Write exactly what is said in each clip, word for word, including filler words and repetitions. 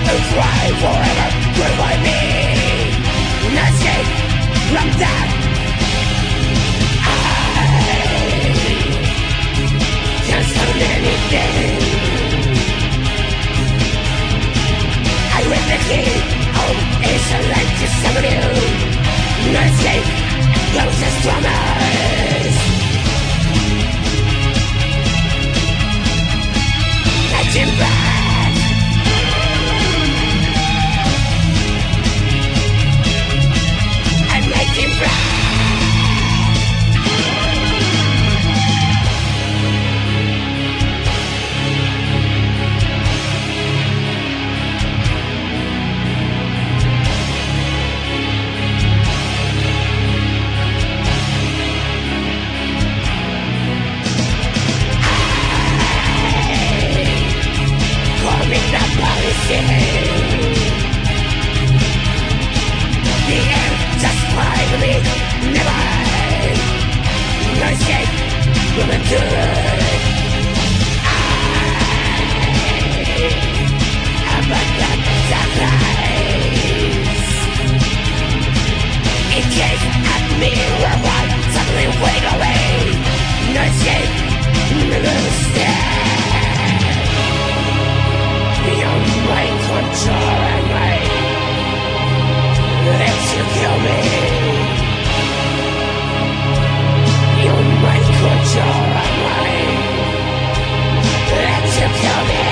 and cry forever. Goodbye me, no escape from death. I can't stand anything. I read the key. Home is a life to someone new. No escape, closest promise. Let him back. And make him back. The air just find me, never. No escape from the good. I am but that darkness. It came at me where I suddenly went away. No escape, no step beyond my control and my let you kill me. Beyond my control and my let you kill me.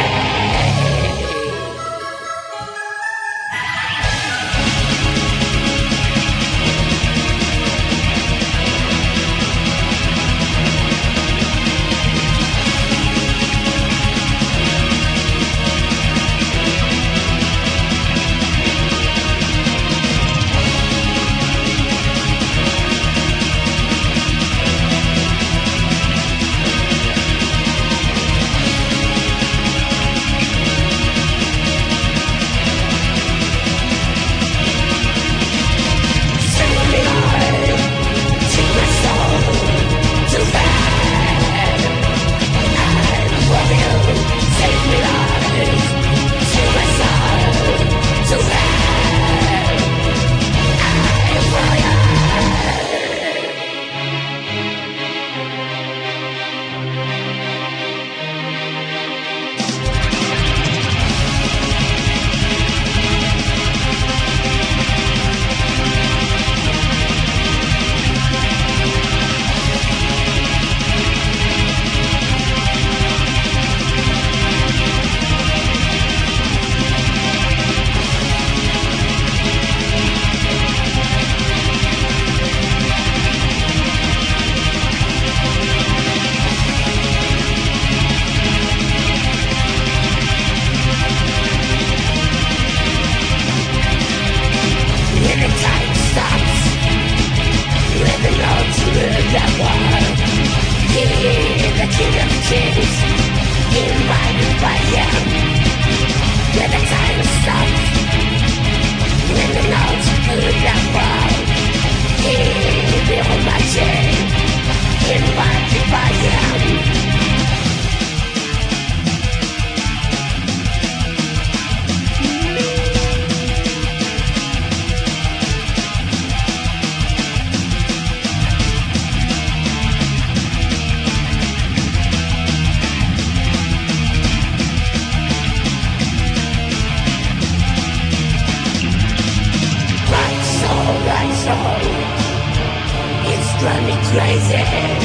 Drive me crazy.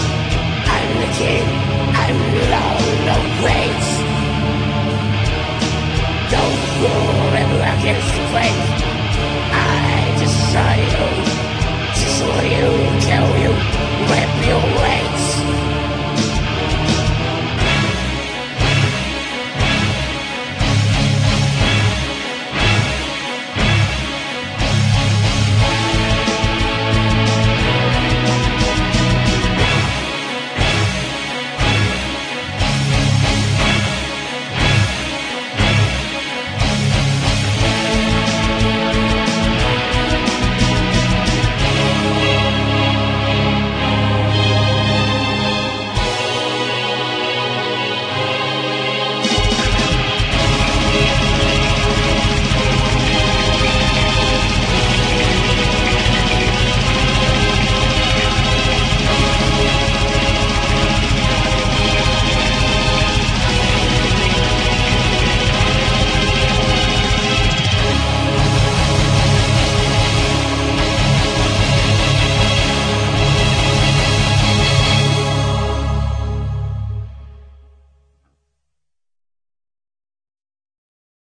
I'm the king. I'm low, no weight. Don't fool ever against the fate.